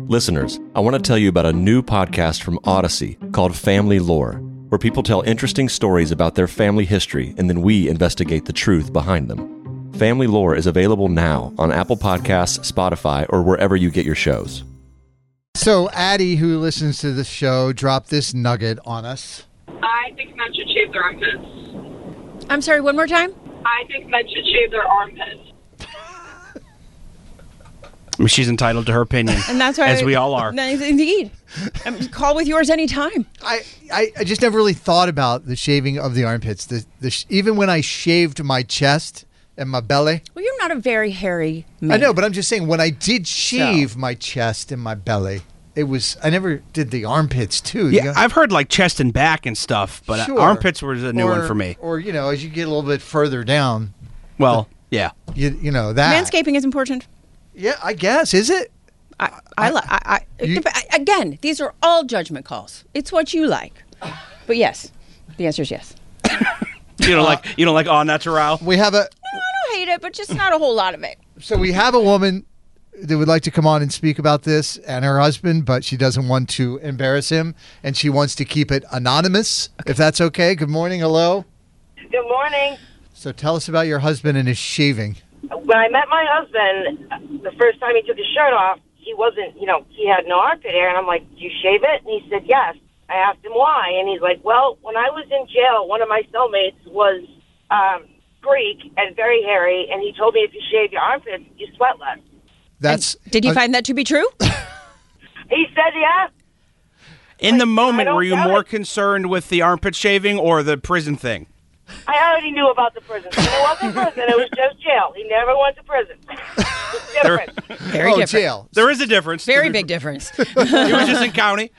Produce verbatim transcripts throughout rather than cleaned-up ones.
Listeners, I want to tell you about a new podcast from Odyssey called Family Lore, where people tell interesting stories about their family history and then we investigate the truth behind them. Family Lore is available now on Apple Podcasts, Spotify, or wherever you get your shows. So Addie, who listens to the show, dropped this nugget on us. I think men should shave their armpits. I'm sorry, one more time? I think men should shave their armpits. I mean, she's entitled to her opinion, and that's why as I, we all are. Indeed. Um, call with yours anytime. I, I, I just never really thought about the shaving of the armpits. The, the sh- even when I shaved my chest and my belly. Well, you're not a very hairy man. I know, but I'm just saying, when I did shave So. my chest and my belly, it was, I never did the armpits too. Yeah, You know? I've heard like chest and back and stuff, but Sure. armpits was a new or, one for me. Or, you know, as you get a little bit further down, Well, yeah. you, you know, that. Manscaping is important. Yeah, I guess. Is it? I, I, li- I, I, You- I- again, these are all judgment calls. It's what you like. But yes, the answer is yes. You don't like you don't like au natural? We have a, No, I don't hate it, but just not a whole lot of it. so we have a woman that would like to come on and speak about this and her husband, but she doesn't want to embarrass him and she wants to keep it anonymous, if that's okay. Good morning. Hello. Good morning. So tell us about your husband and his shaving. When I met my husband, the first time he took his shirt off, he wasn't, you know, he had no armpit hair. And I'm like, do you shave it? And he said, yes. I asked him why. And he's like, well, when I was in jail, one of my cellmates was um, Greek and very hairy. And he told me if you shave your armpits, you sweat less. That's. And did you uh, find that to be true? He said, yeah. In the I moment, don't were you doubt more it. concerned with the armpit shaving or the prison thing? I already knew about the prison. And it wasn't prison. It was just jail. He never went to prison. It's different. Very oh, different. jail. There is a difference. Very big difference. He was just in county.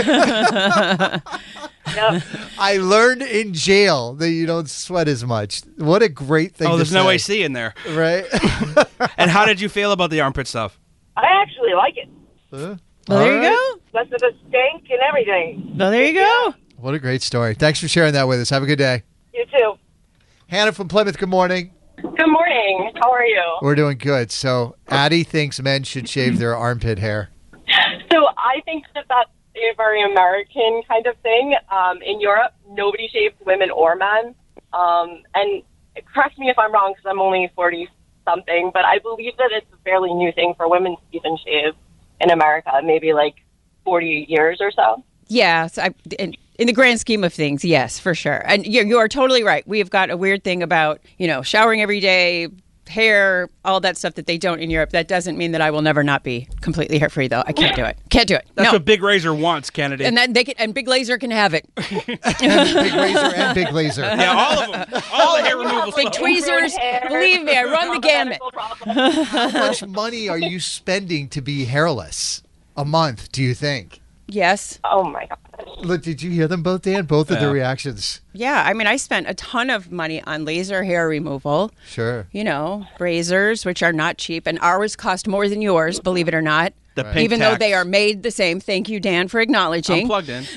Yep. I learned in jail that you don't sweat as much. What a great thing Oh, to there's no say. A C in there. Right? And how did you feel about the armpit stuff? I actually like it. Huh? Well, there All you right. go. Less of a stink and everything. Well, there you go. What a great story. Thanks for sharing that with us. Have a good day. You too. Hannah from Plymouth, good morning. Good morning. How are you? We're doing good. So Addie thinks men should shave their armpit hair. So I think that that's a very American kind of thing. Um, in Europe, nobody shaves women or men. Um, and correct me if I'm wrong because I'm only forty-something, but I believe that it's a fairly new thing for women to even shave in America, maybe like forty years or so. Yes, I, in, in the grand scheme of things, yes, for sure. And you, you are totally right. We've got a weird thing about, you know, showering every day, hair, all that stuff that they don't in Europe. That doesn't mean that I will never not be completely hair free, though. I can't do it. Can't do it. That's no. what Big Razor wants, Kennedy. and then they can, and Big Laser can have it. Big razor and big laser. yeah, all of them. All the hair removal Big stuff. tweezers. Hair, Believe me, I run the gamut. medical problems. How much money are you spending to be hairless a month, do you think? Yes. Oh, my God. Look, did you hear them both, Dan? Both of their Yeah. reactions. Yeah. I mean, I spent a ton of money on laser hair removal. Sure. You know, razors, which are not cheap, and ours cost more than yours, believe it or not. The pink Even though tax. they are made the same. Thank you, Dan, for I'm acknowledging. plugged in.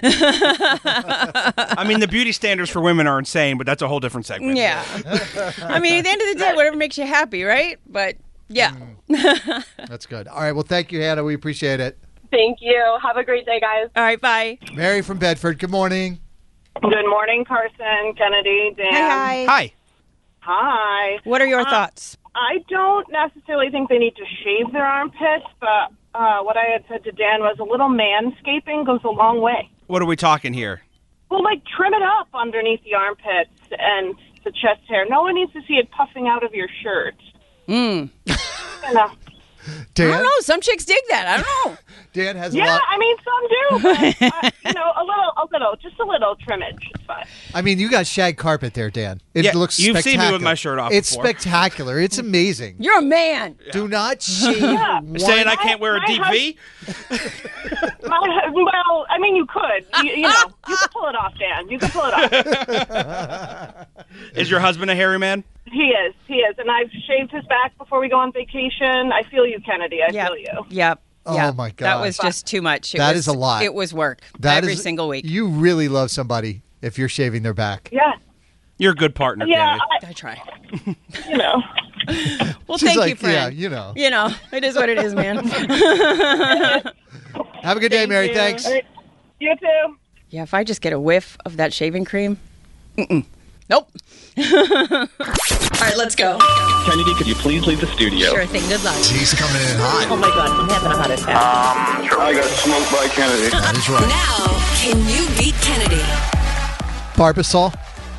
I mean, the beauty standards for women are insane, but that's a whole different segment. Yeah. I mean, at the end of the day, whatever makes you happy, right? But yeah. That's good. All right. Well, thank you, Hannah. We appreciate it. Thank you. Have a great day, guys. All right, bye. Mary from Bedford, good morning. Good morning, Carson, Kennedy, Dan. Hi, hi. Hi. Hi. What are your Uh, thoughts? I don't necessarily think they need to shave their armpits, but uh, what I had said to Dan was a little manscaping goes a long way. What are we talking here? Well, like trim it up underneath the armpits and the chest hair. No one needs to see it puffing out of your shirt. Mm. You know. Dan? I don't know. Some chicks dig that. I don't know. Dan has a Yeah, lot. I mean, some do, but, uh, you know, a little, a little, just a little trimmage. It's fine. I mean, you got shag carpet there, Dan. It Yeah, looks you've spectacular. seen me with my shirt off It's before. spectacular. It's amazing. You're a man. Do not shave Yeah. one. Saying I can't wear a my deep V? My, well, I mean, you could. You, you know, you could pull it off, Dan. You could pull it off. Is your husband a hairy man? He is. He is. And I've shaved his back before we go on vacation. I feel you, Kennedy. I Yep. feel you. Yep. Oh, yep. my That God. was just too much. It That was, is a lot. It was work That every is- single week. You really love somebody if you're shaving their back. Yeah. You're a good partner, Yeah, Kennedy. I, I try. you know. Well, She's thank like, you, friend. yeah, you know. You know, it is what it is, man. Have a good day, Thank Mary. you. Thanks. All right. You too. Yeah, if I just get a whiff of that shaving cream, mm-mm. Nope. All right, let's go. Kennedy, could you please leave the studio? Sure thing. Good luck. He's coming in hot. Oh my God, I'm having a heart attack. Um, I got smoked by Kennedy. That is right. Now, can you beat Kennedy? Barbasol.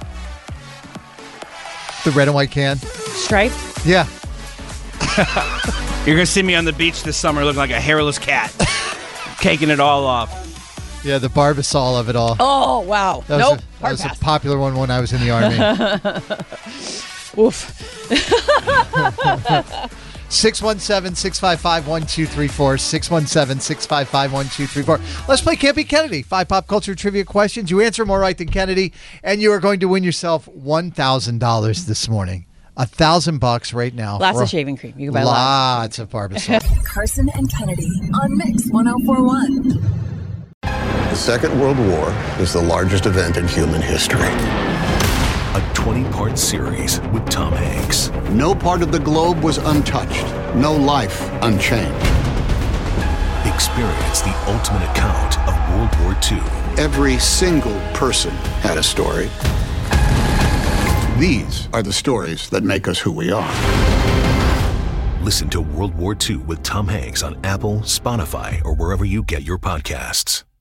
The red and white can. Stripe. Yeah. You're going to see me on the beach this summer looking like a hairless cat. Caking it all off. Yeah, the Barbasol of it all. Oh, wow. That was, Nope. a, that Hard was a pass. popular one when I was in the Army. Oof. six one seven, six five five, one two three four. six one seven, six five five, one two three four. Let's play Can't Beat Kennedy. Five pop culture trivia questions. You answer more right than Kennedy, and you are going to win yourself one thousand dollars this morning. A thousand bucks right now. Lots for of shaving cream. You can buy lots. Lots of Barbasol. Carson and Kennedy on Mix one oh four one. The Second World War is the largest event in human history. A twenty-part series with Tom Hanks. No part of the globe was untouched. No life unchanged. Experience the ultimate account of World War Two. Every single person had a story. These are the stories that make us who we are. Listen to World War Two with Tom Hanks on Apple, Spotify, or wherever you get your podcasts.